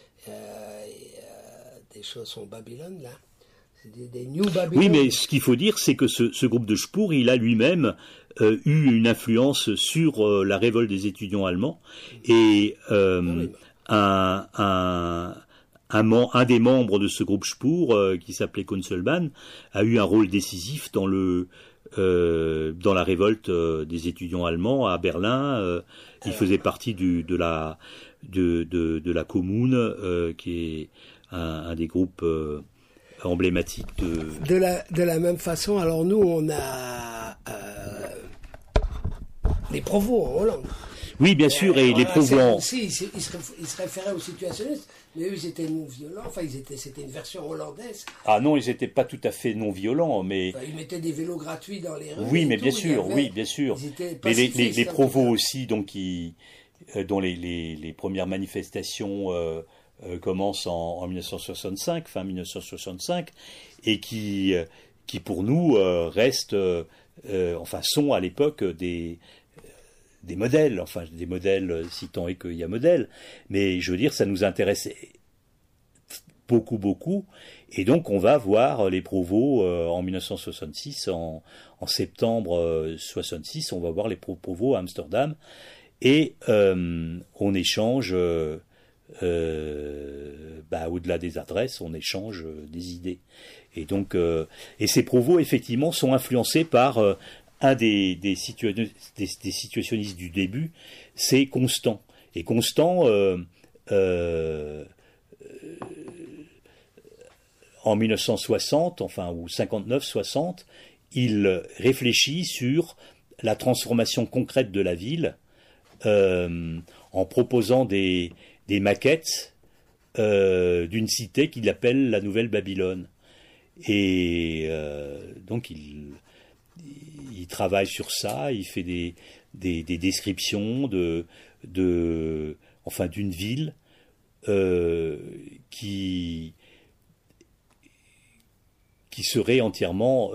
Des choses sont Babylone, là. C'est des New Babylon. Oui, mais ce qu'il faut dire, c'est que ce groupe de Spoor, il a lui-même eu une influence sur la révolte des étudiants allemands. Et un des membres de ce groupe Spoor, qui s'appelait Konzelmann, a eu un rôle décisif dans la révolte des étudiants allemands à Berlin. Il faisait partie de la Commune, qui est un des groupes emblématiques de la même façon. Alors nous, on a les Provos en Hollande. Oui, bien sûr, et les Provos. Ils se référaient aux situationnistes, mais eux, ils étaient non-violents. Enfin, c'était une version hollandaise. Ah non, ils n'étaient pas tout à fait non-violents, mais... Enfin, ils mettaient des vélos gratuits dans les rues. Oui, mais bien sûr. Mais les Provos aussi, donc, dont les premières manifestations commencent en 1965, fin 1965, et qui pour nous, restent, sont à l'époque des modèles, si tant est qu'il y a modèle, mais je veux dire, ça nous intéresse beaucoup, et donc on va voir les Provos en 1966, en septembre 66, on va voir les Provos à Amsterdam, et on échange, au-delà des adresses, on échange des idées. Et donc, et ces Provos, effectivement, sont influencés par un des situationnistes du début, c'est Constant. Et Constant, en 1960, ou 59-60, il réfléchit sur la transformation concrète de la ville en proposant des maquettes d'une cité qu'il appelle la Nouvelle Babylone. Et donc il travaille sur ça, il fait des descriptions d'une ville qui serait entièrement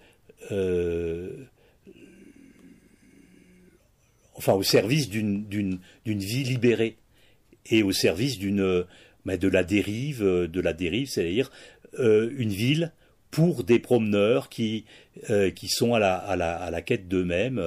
au service d'une vie libérée et au service de la dérive, c'est-à-dire une ville pour des promeneurs qui sont à la quête d'eux-mêmes,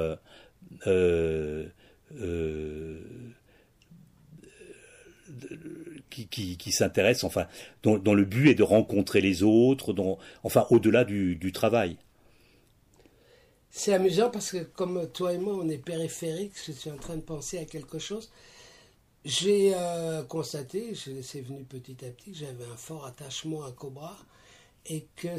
qui s'intéressent, dont le but est de rencontrer les autres, au-delà du travail. C'est amusant parce que comme toi et moi, on est périphériques, je suis en train de penser à quelque chose. J'ai constaté, c'est venu petit à petit, que j'avais un fort attachement à Cobra et que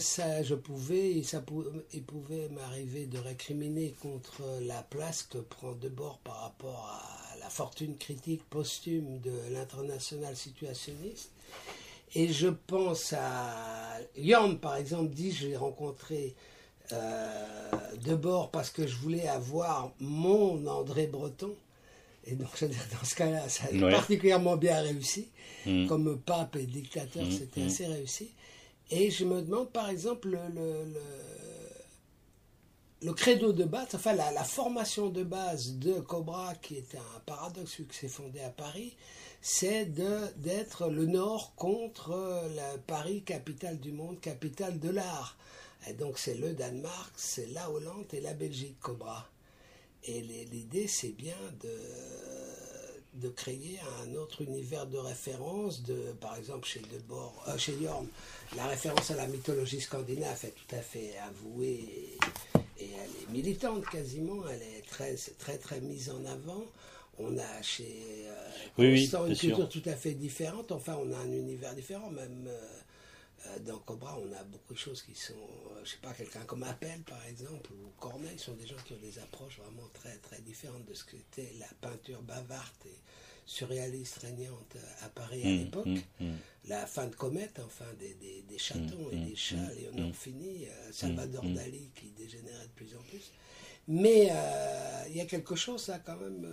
il pouvait m'arriver de récriminer contre la place que prend Debord par rapport à la fortune critique posthume de l'international situationniste. Et je pense à Yann, par exemple, dit j'ai rencontré Debord parce que je voulais avoir mon André Breton. Et donc, dans ce cas-là, ça a particulièrement bien réussi. Comme pape et dictateur, c'était assez réussi. Et je me demande, par exemple, le credo de base, la formation de base de Cobra, qui est un paradoxe vu que c'est fondé à Paris, c'est d'être le Nord contre la Paris, capitale du monde, capitale de l'art. Et donc c'est le Danemark, c'est la Hollande et la Belgique, Cobra. Et l'idée, c'est bien de créer un autre univers de référence. Par exemple, chez Jorn, la référence à la mythologie scandinave est tout à fait avouée et elle est militante quasiment. Elle est très, très, très mise en avant. On a chez Constant une culture tout à fait différente. Enfin, on a un univers différent. Même dans Cobra, on a beaucoup de choses qui sont, je sais pas, quelqu'un comme Appel par exemple, ou Corneille, sont des gens qui ont des approches vraiment très très différentes de ce que était la peinture bavarde et surréaliste régnante à Paris à l'époque. La fin de Comète, enfin des chatons et des chats, Léonore Fini, Salvador Dali qui dégénérait de plus en plus. Mais il y a quelque chose là quand même.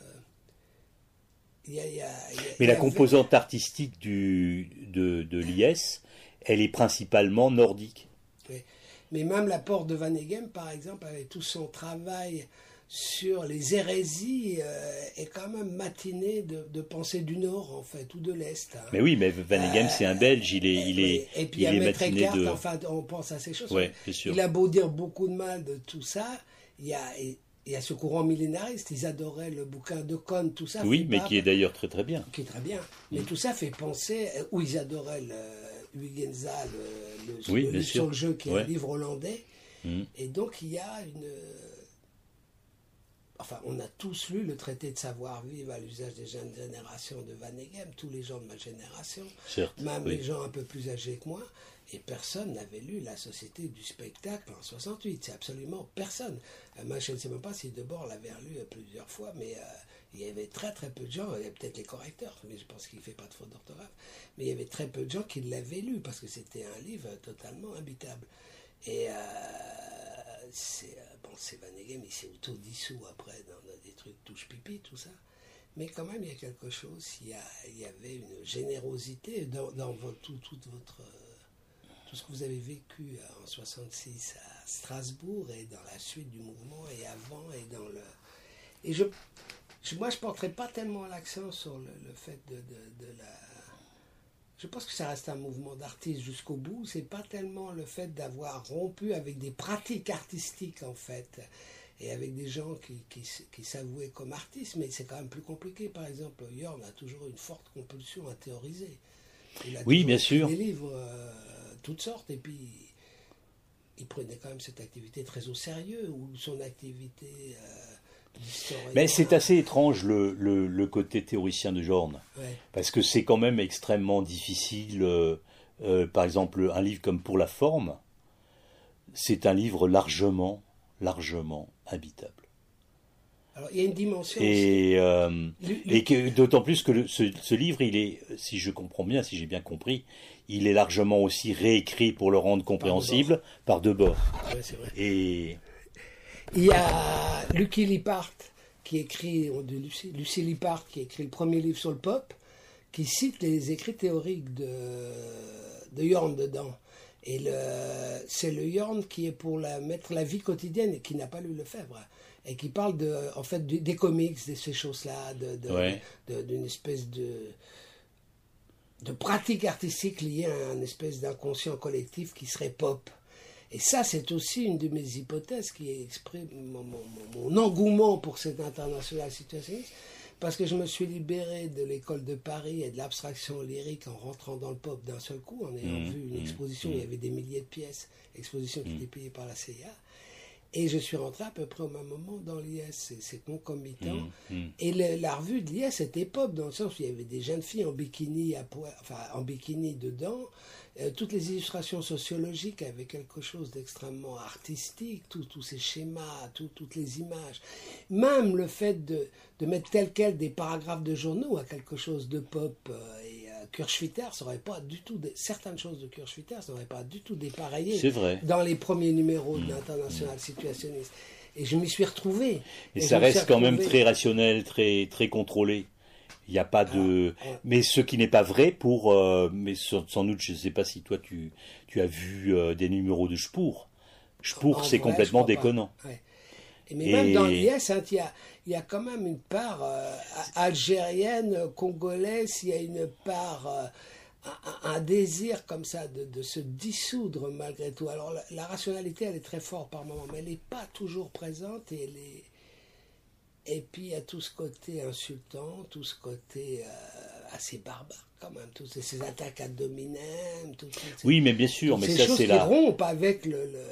Mais la composante artistique de l'IS, elle est principalement nordique. Oui. Mais même la Porte de Vaneghem, par exemple, avec tout son travail sur les hérésies, est quand même matiné de pensée du Nord, en fait, ou de l'Est. Hein. Mais oui, mais Vaneghem, c'est un Belge, il est et puis il y a Maître matiné Eckhart, de... enfin, on pense à ces choses. Ouais, c'est sûr. Il a beau dire beaucoup de mal de tout ça, il y a ce courant millénariste, ils adoraient le bouquin de Kohn, tout ça. Oui, mais qui est d'ailleurs très très bien. Qui est très bien. Mais tout ça fait penser, où ils adoraient Huygenza, le livre sur le jeu, qui est un livre hollandais. Et donc il y a une... Enfin, on a tous lu le traité de savoir-vivre à l'usage des jeunes générations de Vaneghem, tous les gens de ma génération, certes, même les gens un peu plus âgés que moi, et personne n'avait lu La Société du spectacle en 68, c'est absolument personne. Moi, je ne sais même pas si Debord l'avait lu plusieurs fois, mais il y avait très très peu de gens, il y a peut-être les correcteurs, mais je pense qu'il ne fait pas de faute d'orthographe, mais il y avait très peu de gens qui l'avaient lu, parce que c'était un livre totalement imbitable. Et c'est Vaneghem, il s'est auto-dissous après dans des trucs touche-pipi, tout ça. Mais quand même, il y a quelque chose, il y avait une générosité dans tout ce que vous avez vécu en 66 à Strasbourg et dans la suite du mouvement et avant et dans le... Et moi, je ne porterai pas tellement l'accent sur le fait de la... Je pense que ça reste un mouvement d'artistes jusqu'au bout. C'est pas tellement le fait d'avoir rompu avec des pratiques artistiques, en fait, et avec des gens qui s'avouaient comme artistes, mais c'est quand même plus compliqué. Par exemple, Jorn a toujours une forte compulsion à théoriser. Il a bien sûr. Des livres, toutes sortes, et puis il prenait quand même cette activité très au sérieux, ou son activité... Mais c'est assez étrange le côté théoricien de Jorn, parce que c'est quand même extrêmement difficile. Par exemple, un livre comme Pour la forme, c'est un livre largement habitable. Alors il y a une dimension et d'autant plus que ce livre, il est, si je comprends bien, si j'ai bien compris, il est largement aussi réécrit pour le rendre compréhensible par Debord. Ouais, c'est vrai. Et il y a Lucie Lippard qui écrit, Lucie Lippard qui écrit le premier livre sur le pop, qui cite les écrits théoriques de Jorn dedans. Et c'est le Jorn qui est pour mettre la vie quotidienne et qui n'a pas lu Lefebvre. Et qui parle en fait des comics, de ces choses-là, d'une espèce de pratique artistique liée à une espèce d'inconscient collectif qui serait pop. Et ça, c'est aussi une de mes hypothèses qui exprime mon engouement pour cette internationale situationniste, parce que je me suis libéré de l'école de Paris et de l'abstraction lyrique en rentrant dans le pop d'un seul coup, en ayant vu une exposition, il y avait des milliers de pièces, exposition qui était payée par la CIA. Et je suis rentré à peu près au même moment dans l'IS, c'est concomitant. Et la revue de l'IS était pop, dans le sens où il y avait des jeunes filles en bikini, en bikini dedans. Toutes les illustrations sociologiques avaient quelque chose d'extrêmement artistique, tous ces schémas, toutes les images. Même le fait de mettre tel quel des paragraphes de journaux à quelque chose de pop. Kirschwitter, certaines choses de Kirschwitter n'auraient pas du tout dépareillé dans les premiers numéros de l'International situationniste. Et je m'y suis retrouvé. Et ça reste quand même très rationnel, très, très contrôlé. Il n'y a pas de... Mais ce qui n'est pas vrai mais sans doute, je ne sais pas si toi tu as vu des numéros de Spoor. Spoor, c'est complètement déconnant. Ouais. Mais même dans l'IS, il y a quand même une part algérienne, congolaise, il y a une part un désir comme ça de se dissoudre malgré tout. Alors la rationalité, elle est très forte par moments, mais elle n'est pas toujours présente et puis il y a tout ce côté insultant, tout ce côté assez barbare quand même, toutes ces attaques ad hominem, oui, mais bien sûr, mais ça choses c'est qui là. rompent avec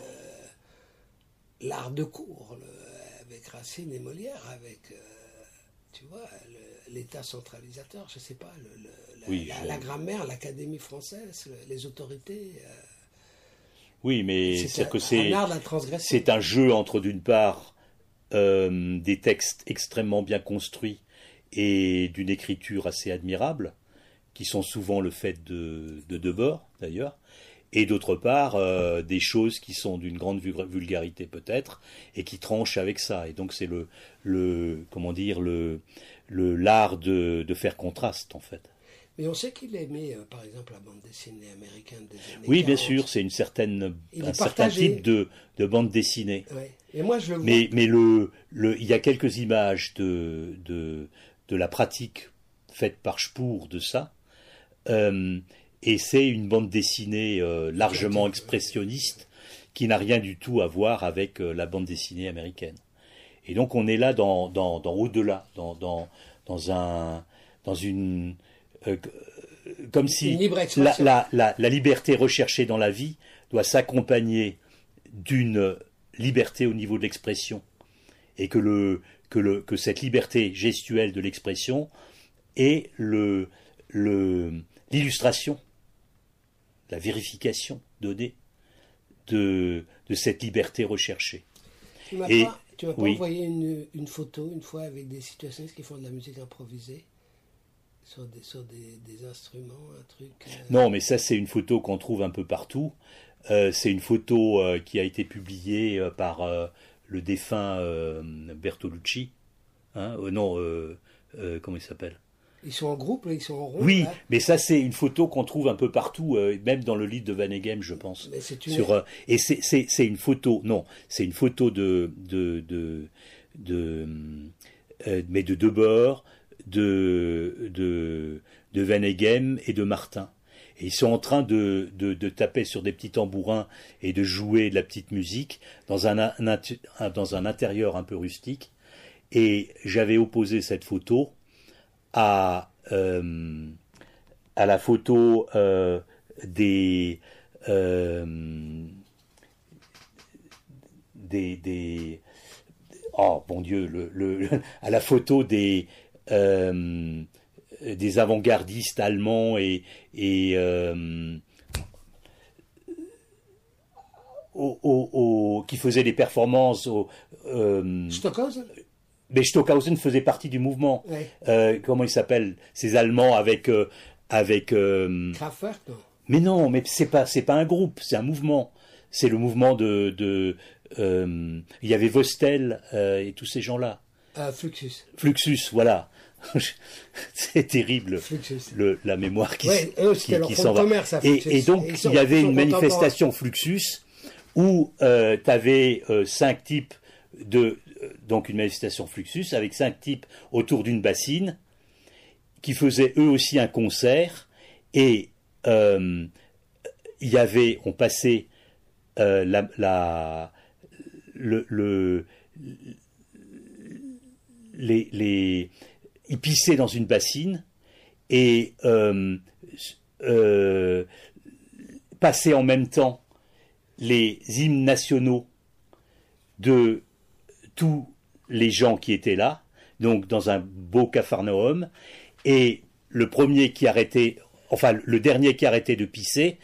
l'art de cour, avec Racine et Molière, avec tu vois l'État centralisateur, je sais pas, la grammaire, l'Académie française, les autorités. Oui, mais c'est que c'est un art de la transgression. C'est un jeu entre d'une part des textes extrêmement bien construits et d'une écriture assez admirable, qui sont souvent le fait de Debord d'ailleurs, et d'autre part des choses qui sont d'une grande vulgarité peut-être et qui tranchent avec ça. Et donc c'est comment dire l'art de faire contraste en fait. Mais on sait qu'il aimait, par exemple, la bande dessinée américaine des années Oui, 40. bien sûr, c'est un certain type de bande dessinée. Ouais. Et moi, je le vois. Mais il y a quelques images de la pratique faite par Spoor de ça. Et c'est une bande dessinée largement expressionniste qui n'a rien du tout à voir avec la bande dessinée américaine. Et donc on est là dans au-delà, dans une comme si la liberté recherchée dans la vie doit s'accompagner d'une liberté au niveau de l'expression, et que cette liberté gestuelle de l'expression est l'illustration, la vérification donnée de cette liberté recherchée. Tu m'as pas envoyé une photo une fois avec des situationnistes qui font de la musique improvisée sur des instruments, un truc. Non, mais ça c'est une photo qu'on trouve un peu partout. C'est une photo qui a été publiée par le défunt Bertolucci. Hein, comment il s'appelle? Ils sont en groupe, ils sont en rond. Oui, là. mais ça c'est une photo qu'on trouve un peu partout, même dans le livre de Van Eghem, je pense. Mais c'est et c'est une photo, non, c'est une photo mais de Debord, de Van Eghem et de Martin. Et ils sont en train de taper sur des petits tambourins et de jouer de la petite musique dans un intérieur un peu rustique. Et j'avais opposé cette photo à la photo des oh bon Dieu, à la photo des avant-gardistes allemands et qui faisaient des performances Stockhausen. Mais Stockhausen faisait partie du mouvement. Ouais. Comment ils s'appellent, ces Allemands avec Kraftwerk, non. Mais non, mais c'est pas un groupe, c'est un mouvement. C'est le mouvement il y avait Vostell et tous ces gens-là. Fluxus, voilà. C'est terrible. La mémoire qui s'en va. Et donc il y avait une manifestation Fluxus où tu avais 5 types donc une manifestation Fluxus avec 5 types autour d'une bassine qui faisaient eux aussi un concert, et on passait ils pissaient dans une bassine et passaient en même temps les hymnes nationaux de tous les gens qui étaient là, donc dans un beau Capharnaüm, et le dernier qui arrêtait de pisser,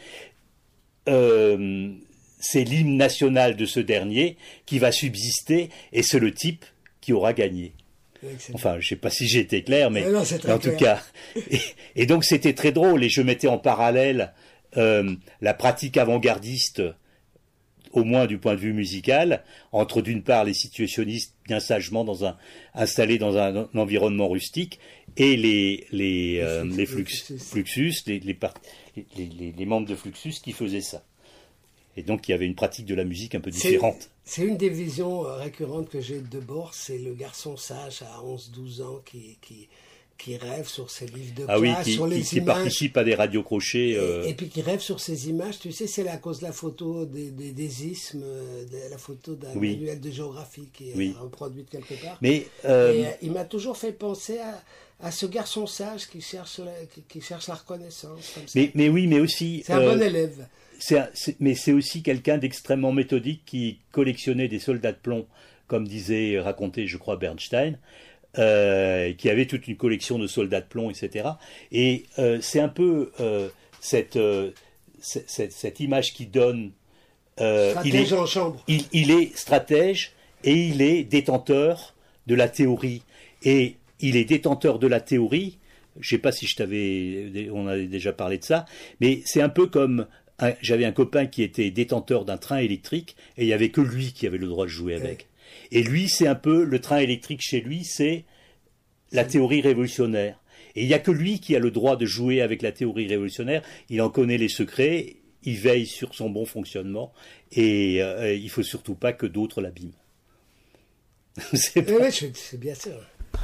c'est l'hymne national de ce dernier qui va subsister, et c'est le type qui aura gagné. Excellent. Enfin, je ne sais pas si j'ai été clair, mais non, en tout cas. Et donc c'était très drôle, et je mettais en parallèle la pratique avant-gardiste, au moins du point de vue musical, entre d'une part les situationnistes bien sagement installés dans un environnement rustique, et les Fluxus, les membres de Fluxus qui faisaient ça. Et donc il y avait une pratique de la musique un peu différente. C'est une des visions récurrentes que j'ai de Debord, c'est le garçon sage à 11-12 ans qui qui rêve sur ses livres de Ah oui, classe, sur les qui images. participe à des radiocrochets. Et puis qui rêve sur ces images, tu sais, c'est à cause de la photo des isthmes, de la photo d'un manuel de géographie qui est reproduite quelque part. Mais il m'a toujours fait penser à ce garçon sage qui cherche la reconnaissance. Comme ça. Mais oui, mais aussi... C'est un bon élève. Mais c'est aussi quelqu'un d'extrêmement méthodique qui collectionnait des soldats de plomb, comme racontait, je crois, Bernstein, qui avait toute une collection de soldats de plomb, etc. Et c'est un peu cette image qui donne... stratège en chambre. Il est stratège et il est détenteur de la théorie. Et il est détenteur de la théorie, je ne sais pas si on avait déjà parlé de ça, mais c'est un peu comme... J'avais un copain qui était détenteur d'un train électrique et il n'y avait que lui qui avait le droit de jouer avec. Et lui, c'est un peu, le train électrique chez lui, c'est la théorie révolutionnaire. Et il n'y a que lui qui a le droit de jouer avec la théorie révolutionnaire. Il en connaît les secrets, il veille sur son bon fonctionnement et il ne faut surtout pas que d'autres l'abîment. C'est bien sûr.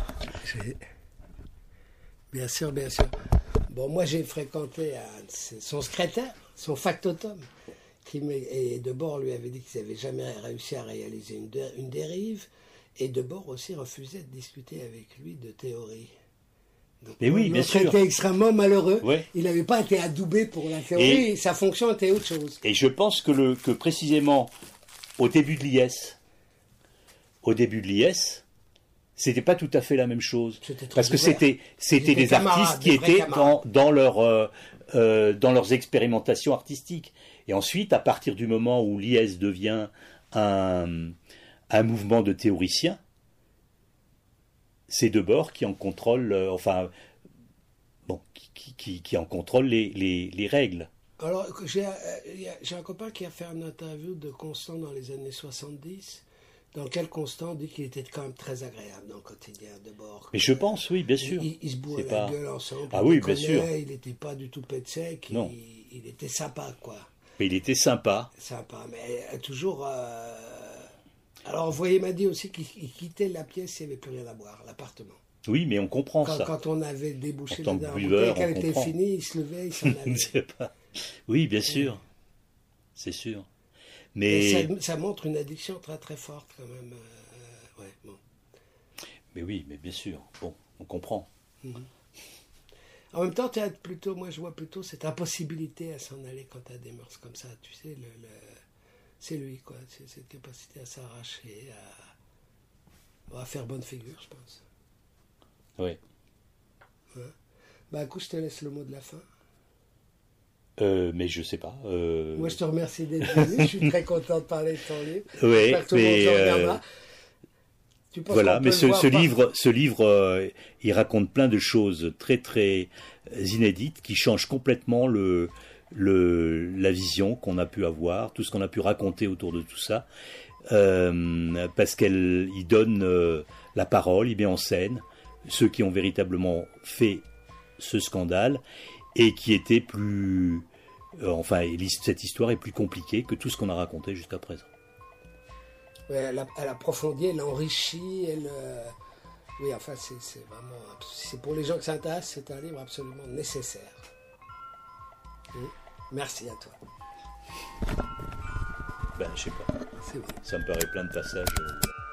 Bien sûr, bien sûr. Bon, moi j'ai fréquenté son secrétaire, son factotum, et Debord lui avait dit qu'ils n'avaient jamais réussi à réaliser une dérive, et Debord aussi refusait de discuter avec lui de théorie. Donc, mais oui, bien sûr. Il était extrêmement malheureux. Ouais. Il n'avait pas été adoubé pour la théorie, et sa fonction était autre chose. Et je pense que précisément au début de l'IS, c'était pas tout à fait la même chose. Parce que c'était des artistes qui étaient dans leurs expérimentations artistiques. Et ensuite, à partir du moment où l'IS devient un mouvement de théoriciens, c'est Debord qui en contrôle, qui en contrôle les règles. Alors, j'ai un copain qui a fait une interview de Constant dans les années 70, dans lequel Constant dit qu'il était quand même très agréable dans le quotidien de Debord. Mais je pense, oui, bien sûr. Ils se bourraient la gueule ensemble. Ah oui, bien sûr. Il n'était pas du tout pet sec. Non. Il était sympa, quoi. Mais il était sympa. Sympa, mais toujours... Alors, Voyer m'a dit aussi qu'il quittait la pièce s'il n'y avait plus rien à boire, l'appartement. Oui, mais on comprend ça. Quand on avait débouché la bouteille, qu'elle était finie, il se levait, il s'en allait. Oui, bien sûr. C'est sûr. Mais ça montre une addiction très très forte quand même. Bon. Mais oui, mais bien sûr. Bon, on comprend. Mm-hmm. En même temps, moi je vois plutôt cette impossibilité à s'en aller quand tu as des mœurs comme ça. Tu sais, c'est lui, quoi. C'est cette capacité à s'arracher, à faire bonne figure, je pense. Oui. Ouais. Écoute, je te laisse le mot de la fin. Mais je sais pas. Moi, je te remercie d'être venu. Je suis très content de parler de ton livre. Oui, mais voilà. Mais ce livre, il raconte plein de choses très très inédites qui changent complètement la vision qu'on a pu avoir, tout ce qu'on a pu raconter autour de tout ça, parce qu'il donne la parole, il met en scène ceux qui ont véritablement fait ce scandale. Et qui était plus... cette histoire est plus compliquée que tout ce qu'on a raconté jusqu'à présent. Ouais, elle approfondit, elle enrichit, oui, enfin, c'est vraiment... C'est pour les gens qui s'intéressent, c'est un livre absolument nécessaire. Merci à toi. Je sais pas. C'est bon. Ça me paraît plein de passages...